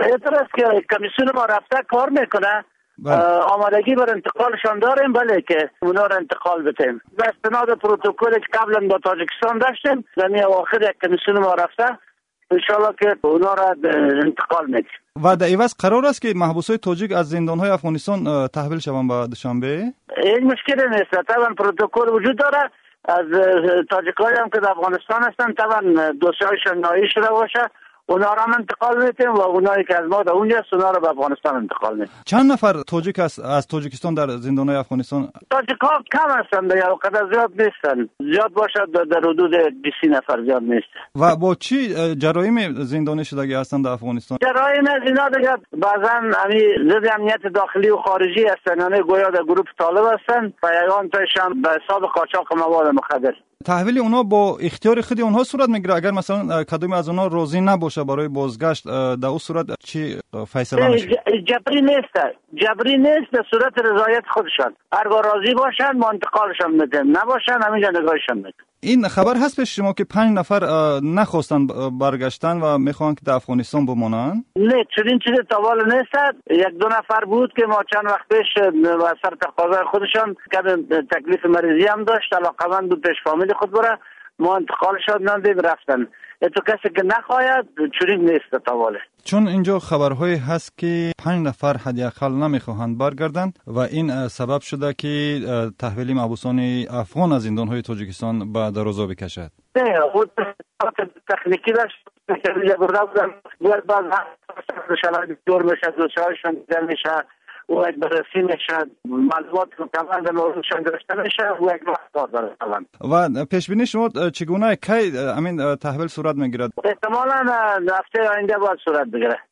اعتراض که کمیسیون ما رفته کار میکنه. آمادگی بر انتقالشان داریم، بله که اونا رو انتقال بتیم. به استناد پروتکلی که قبلا با تاجیکستان داشتیم، زمین اواخر یک کمیسیون ما رفته، انشالله که اونا را انتقال میدیم. و در عوض قرار است که محبوسای تاجیک از زندانهای افغانستان تحویل شوند به دوشنبه؟ این مشکلی نیست. طبعا پروتکل وجود داره. از تاجیکایی هم که در افغانستان هستن طبعا دوسیهایشان نهایی شده باشه، اونا را هم انتقال میتیم و اونایی که از ما در اونجا هست اونا را به افغانستان انتقال میتیم. چند نفر تاجیک از تاجیکستان در زندانهای افغانستان؟ تاجیک ها کم هستند، یا قدر زیاد نیستن. زیاد باشد در حدود 20 نفر، زیاد نیست. و با چی جرایم زندانی شدگی هستند در افغانستان؟ جرایم از اینا دیگه بعضا ضد امنیت داخلی و خارجی هستند، یعنی گویا در گروه طالب هستند و یگان تایشان به حساب قاچاق مواد مخدر. تحویل اونا با اختیار خود اونها صورت میگیره؟ اگر مثلا کدومی از اونها راضی نباشه برای بازگشت، در اون صورت چی فیصله میشه؟ جبری نیست، به صورت رضایت خودشان. هرگاه راضی باشن ما انتقالشان میدیم، نباشن همینجا نگاهشان میدیم. این خبر هست پیش شما که 5 نفر نخواستن برگشتن و میخوان که در افغانستان بمانن؟ نه، چنین چیزی تاوال نیست. 1-2 نفر بود که ما چند وقت پیش و سر تقاضای خودشان که تکلیف مریضی هم داشت، علاقمند بود پیش فامیل خود بره، ما انتقالشان ندیم رفتن. تو کسی که نخواهد چنین نیست تاواله. چون اینجا خبرهایی هست که 5 نفر حداقل نمیخواهند برگردند و این سبب شده که تحویل محبوسان افغان از زندانهای تاجیکستان به درازا بکشد. نه، خود تکنیکی داشت که برده بودن بعد شلال دور میشه، دوشهایشان دیدن میشه و یک بررسی میشه، معلومات کاملا در موردشان گرفته میشه و یک وقت داره. و پیشبینی شما چگونه کی تحویل صورت میگیرد؟ احتمالاً هفته آینده باید صورت بگیره.